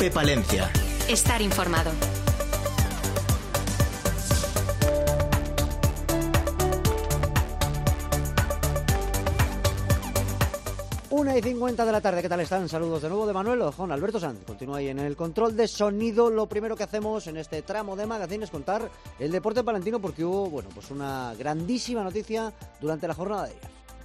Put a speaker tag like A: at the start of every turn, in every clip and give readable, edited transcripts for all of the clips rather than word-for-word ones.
A: Cope Palencia.
B: Estar informado.
C: Una y 50 de la tarde, ¿qué tal están? Saludos de nuevo de Manuel Ojón. Alberto Sanz continúa ahí en el control de sonido. Lo primero que hacemos en este tramo de Magazine es contar el deporte palentino, porque hubo, bueno, pues una grandísima noticia durante la jornada de ayer.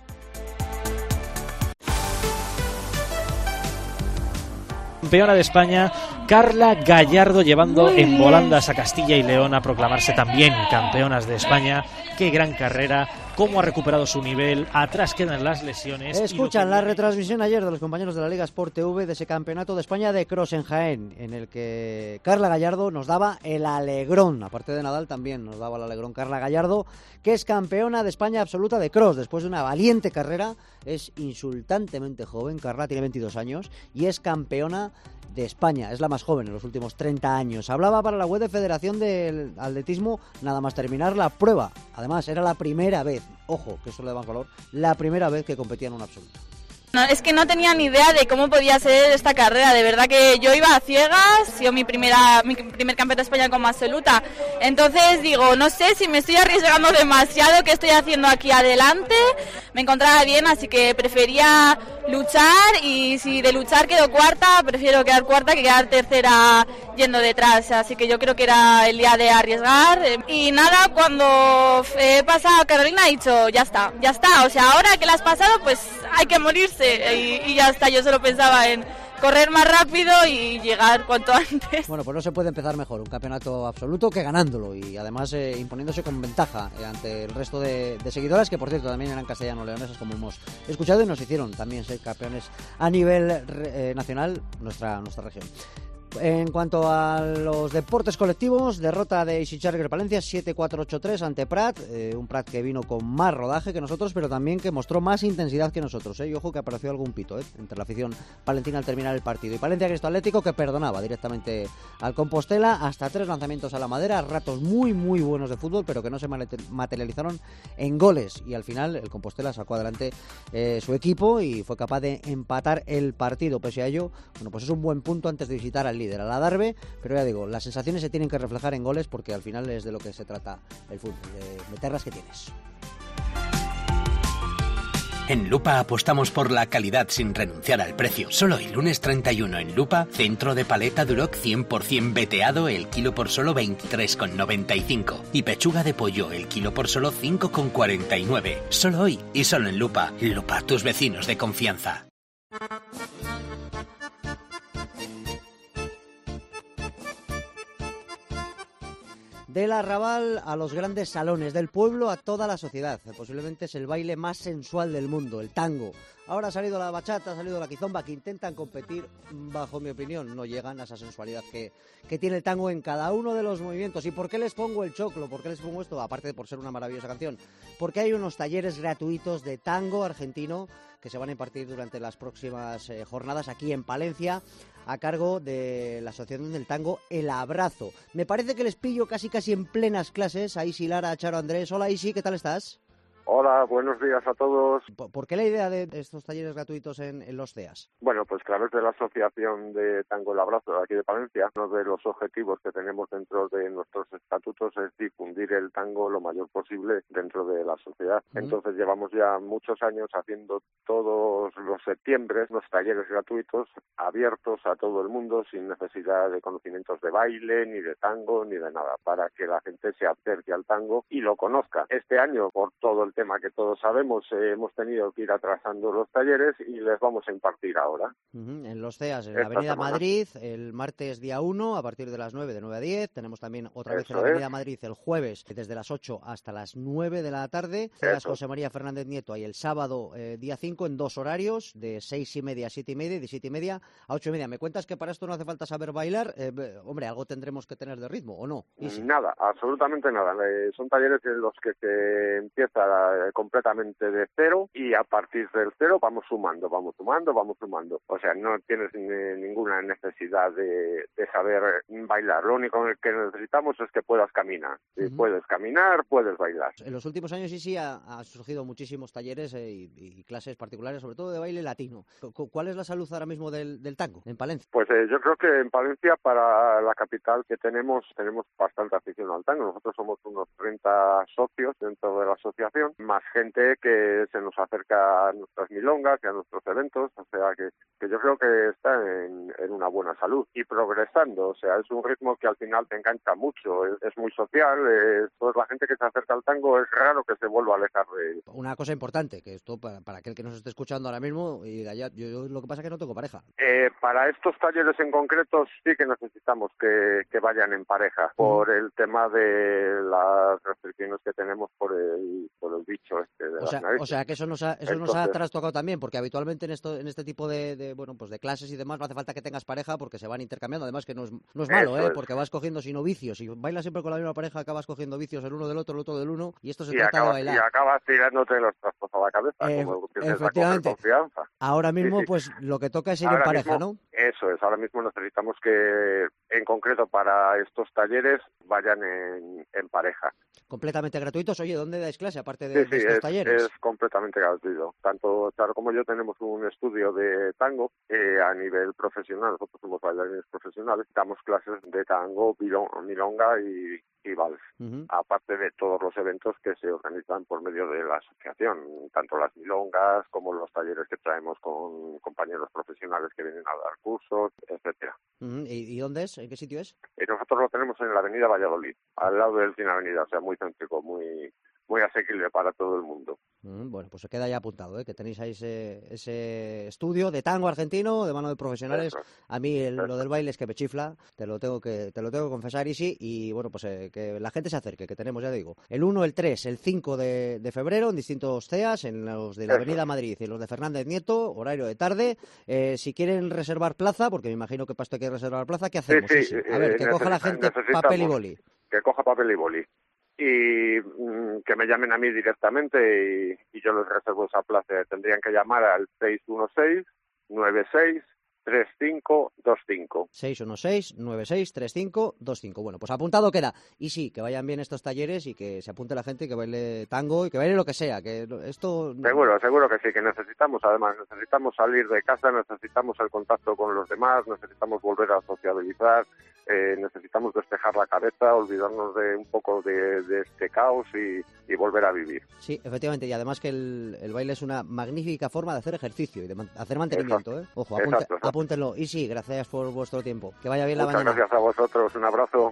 D: Campeona de España, Carla Gallardo, llevando en volandas a Castilla y León a proclamarse también campeonas de España. Qué gran carrera, cómo ha recuperado su nivel, atrás quedan las lesiones.
C: Escuchan la retransmisión ayer de los compañeros de la Liga Sport TV de ese campeonato de España de cross en Jaén, en el que Carla Gallardo nos daba el alegrón, aparte de Nadal también nos daba el alegrón Carla Gallardo, que es campeona de España absoluta de cross, después de una valiente carrera. Es insultantemente joven, Carla tiene 22 años y es campeona de España, es la más joven en los últimos 30 años. Hablaba para la web de Federación del Atletismo nada más terminar la prueba. Además, era la primera vez, ojo, que eso le da más valor, la primera vez que competía en un absoluto.
E: No, es que no tenía ni idea de cómo podía ser esta carrera, de verdad que yo iba a ciegas, ha sido mi primer campeonato de España como absoluta, entonces digo, no sé si me estoy arriesgando demasiado, qué estoy haciendo aquí adelante, me encontraba bien, así que prefería luchar, y si de luchar quedo cuarta, prefiero quedar cuarta que quedar tercera yendo detrás, así que yo creo que era el día de arriesgar, y nada, cuando he pasado a Carolina he dicho, ya está, o sea, ahora que la has pasado, pues hay que morirse. Y ya está, yo solo pensaba en correr más rápido y llegar cuanto antes.
C: Bueno, pues no se puede empezar mejor un campeonato absoluto que ganándolo, y además imponiéndose con ventaja ante el resto de seguidoras, que por cierto también eran castellano-leonesas, como hemos escuchado, y nos hicieron también ser campeones a nivel nacional nuestra región. En cuanto a los deportes colectivos, derrota de Easy Charger Palencia 7-4-8-3 ante Prat, un Prat que vino con más rodaje que nosotros, pero también que mostró más intensidad que nosotros, y ojo que apareció algún pito entre la afición palentina al terminar el partido. Y Palencia Cristo Atlético, que perdonaba directamente al Compostela, hasta 3 lanzamientos a la madera, ratos muy muy buenos de fútbol, pero que no se materializaron en goles, y al final el Compostela sacó adelante su equipo y fue capaz de empatar el partido. Pese a ello, bueno, pues es un buen punto antes de visitar al líder, a la Darbe, pero ya digo, las sensaciones se tienen que reflejar en goles, porque al final es de lo que se trata el fútbol, de meter las que tienes.
F: En Lupa apostamos por la calidad sin renunciar al precio. Solo el lunes 31 en Lupa, centro de paleta Duroc 100% veteado, el kilo por solo 23,95. Y pechuga de pollo, el kilo por solo 5,49. Solo hoy y solo en Lupa. Lupa, tus vecinos de confianza.
C: Del arrabal a los grandes salones, del pueblo a toda la sociedad. Posiblemente es el baile más sensual del mundo, el tango. Ahora ha salido la bachata, ha salido la quizomba, que intentan competir, bajo mi opinión, no llegan a esa sensualidad que tiene el tango en cada uno de los movimientos. ¿Y por qué les pongo el choclo? ¿Por qué les pongo esto? Aparte de por ser una maravillosa canción. Porque hay unos talleres gratuitos de tango argentino que se van a impartir durante las próximas jornadas aquí en Palencia, a cargo de la Asociación del Tango El Abrazo. Me parece que les pillo casi en plenas clases. A Isi Lara, a Charo Andrés. Hola Isi, ¿qué tal estás?
G: Hola, buenos días a todos.
C: ¿Por qué la idea de estos talleres gratuitos en los CEAS?
G: Bueno, pues a través de la Asociación de Tango El Abrazo de aquí de Palencia, uno de los objetivos que tenemos dentro de nuestros estatutos es difundir el tango lo mayor posible dentro de la sociedad. Entonces llevamos ya muchos años haciendo todos los septiembre unos talleres gratuitos abiertos a todo el mundo, sin necesidad de conocimientos de baile, ni de tango, ni de nada, para que la gente se acerque al tango y lo conozca. Este año, por todo el tema que todos sabemos, hemos tenido que ir atrasando los talleres y les vamos a impartir ahora.
C: En los CEAS, en la Avenida Madrid, el martes día 1, a partir de las 9, de 9 a 10. Tenemos también otra vez en la Avenida Madrid el jueves, desde las 8 hasta las 9 de la tarde. CEAS José María Fernández Nieto, y el sábado día 5 en 2 horarios, de 6:30 a 7:30 y de 7:30 a 8:30. ¿Me cuentas que para esto no hace falta saber bailar? Hombre, algo tendremos que tener de ritmo, ¿o no?
G: Nada, absolutamente nada. Son talleres en los que se empieza completamente de cero, y a partir del cero vamos sumando. O sea, no tienes ninguna necesidad de saber bailar. Lo único que necesitamos es que puedas caminar. Si puedes caminar, puedes bailar.
C: En los últimos años sí ha surgido muchísimos talleres y clases particulares, sobre todo de baile latino. ¿Cuál es la salud ahora mismo del tango en Palencia?
G: Pues yo creo que en Palencia, para la capital que tenemos bastante afición al tango. Nosotros somos unos 30 socios dentro de la asociación, más gente que se nos acerca a nuestras milongas y a nuestros eventos, o sea que yo creo que está en una buena salud y progresando. O sea, es un ritmo que al final te engancha mucho, es muy social, toda la gente que se acerca al tango es raro que se vuelva a alejar de él.
C: Una cosa importante, que esto para aquel que nos esté escuchando ahora mismo, y de allá, yo lo que pasa es que no tengo pareja.
G: Para estos talleres en concreto sí que necesitamos que vayan en pareja, por el tema de las restricciones que tenemos por el bicho de las narices.
C: O sea que eso nos ha trastocado también, porque habitualmente en este tipo de clases y demás no hace falta que tengas pareja porque se van intercambiando, además que no es malo, porque vas cogiendo sino vicios, y bailas siempre con la misma pareja, acabas cogiendo vicios el uno del otro, el otro del uno, y esto se trata de bailar.
G: Y acabas tirándote los trastos a la cabeza, como
C: efectivamente.
G: Confianza.
C: Ahora mismo, sí. Pues lo que toca es ir en pareja, ¿no?
G: Eso es, ahora mismo necesitamos que, en concreto para estos talleres, vayan en pareja.
C: Completamente gratuitos. Oye, ¿dónde dais clase aparte de estos talleres?
G: Es completamente gratuito. Tanto Charo como yo tenemos un estudio de tango a nivel profesional. Nosotros somos bailarines profesionales. Damos clases de tango, milonga y vals. Aparte de todos los eventos que se organizan por medio de la asociación, tanto las milongas como los talleres que traemos con compañeros profesionales que vienen a dar cursos, etcétera.
C: ¿Y dónde es? ¿En qué sitio es?
G: Nosotros lo tenemos en la avenida Valladolid, al lado del Cine Avenida, o sea, muy céntrico, muy asequible para todo el mundo.
C: Bueno, pues se queda ya apuntado, que tenéis ahí ese estudio de tango argentino de mano de profesionales. Eso. A mí lo del baile es que me chifla, te lo tengo que confesar, Isi, y bueno, pues que la gente se acerque, que tenemos, ya digo, el 1, el 3, el 5 de febrero en distintos CEAs, en los de la Avenida Madrid y los de Fernández Nieto, horario de tarde. Si quieren reservar plaza, porque me imagino que para esto hay que reservar plaza, ¿qué hacemos?
G: Sí.
C: A ver, que coja la gente papel y boli.
G: Que coja papel y boli. Y que me llamen a mí directamente y yo les reservo esa plaza. Tendrían que llamar al 616-96-3525.
C: 616-96-3525. Bueno, pues apuntado queda. Y sí, que vayan bien estos talleres y que se apunte la gente, que baile tango y que baile lo que sea. Que esto...
G: Seguro que sí, que necesitamos salir de casa, necesitamos el contacto con los demás, necesitamos volver a sociabilizar, necesitamos despejar la cabeza, olvidarnos de un poco de este caos y volver a vivir.
C: Sí, efectivamente, y además que el baile es una magnífica forma de hacer ejercicio y de hacer mantenimiento.
G: Exacto.
C: Ojo, apúntenlo. Y sí, gracias por vuestro tiempo. Que vaya bien
G: Muchas
C: la mañana.
G: Gracias a vosotros, un abrazo.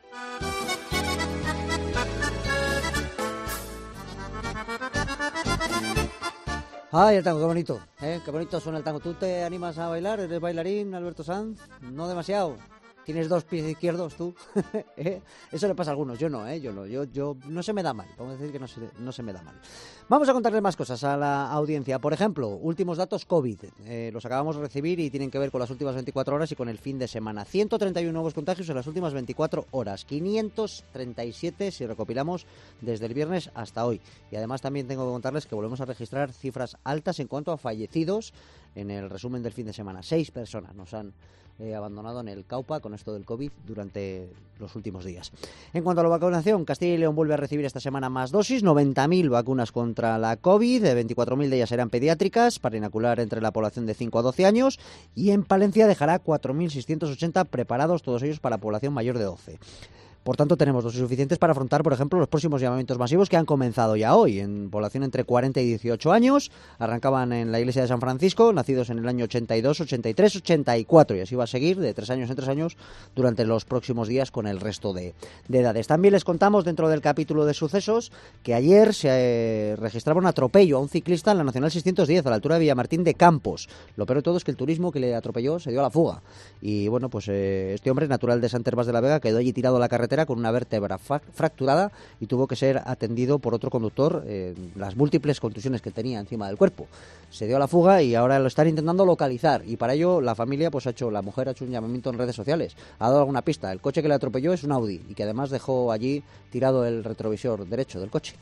C: Ay, el tango, qué bonito, qué bonito suena el tango. ¿Tú te animas a bailar? ¿Eres bailarín, Alberto Sanz? No demasiado. ¿Tienes dos pies izquierdos tú? Eso le pasa a algunos, yo no, yo no se me da mal, vamos a decir que no se me da mal. Vamos a contarle más cosas a la audiencia. Por ejemplo, últimos datos COVID, los acabamos de recibir y tienen que ver con las últimas 24 horas y con el fin de semana. 131 nuevos contagios en las últimas 24 horas, 537 si recopilamos desde el viernes hasta hoy. Y además también tengo que contarles que volvemos a registrar cifras altas en cuanto a fallecidos en el resumen del fin de semana. 6 personas nos han abandonado en el Caupa con esto del COVID durante los últimos días. En cuanto a la vacunación, Castilla y León vuelve a recibir esta semana más dosis, 90.000 vacunas contra la COVID, 24.000 de ellas serán pediátricas para inocular entre la población de 5 a 12 años, y en Palencia dejará 4.680 preparados, todos ellos para población mayor de 12. Por tanto, tenemos dosis suficientes para afrontar, por ejemplo, los próximos llamamientos masivos que han comenzado ya hoy. En población entre 40 y 18 años, arrancaban en la iglesia de San Francisco, nacidos en el año 82, 83, 84, y así va a seguir de 3 años en 3 años durante los próximos días con el resto de edades. También les contamos, dentro del capítulo de sucesos, que ayer se registraba un atropello a un ciclista en la Nacional 610, a la altura de Villamartín de Campos. Lo peor de todo es que el turismo que le atropelló se dio a la fuga. Y bueno, pues este hombre, natural de Sant Hervás de la Vega, quedó allí tirado a la carretera con una vértebra fracturada y tuvo que ser atendido por otro conductor, las múltiples contusiones que tenía encima del cuerpo. Se dio a la fuga y ahora lo están intentando localizar, y para ello la familia, la mujer ha hecho un llamamiento en redes sociales, ha dado alguna pista. El coche que le atropelló es un Audi y que además dejó allí tirado el retrovisor derecho del coche.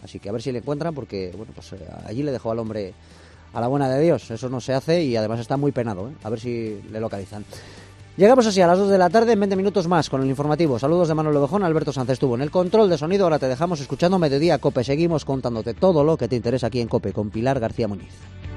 C: Así que a ver si le encuentran, porque bueno, pues allí le dejó al hombre a la buena de Dios. Eso no se hace y además está muy penado, ¿eh? A ver si le localizan. Llegamos así a las 2 de la tarde, en 20 minutos más con el informativo. Saludos de Manuel Ovejón, Alberto Sánchez estuvo en el control de sonido. Ahora te dejamos escuchando Mediodía Cope. Seguimos contándote todo lo que te interesa aquí en Cope con Pilar García Muñiz.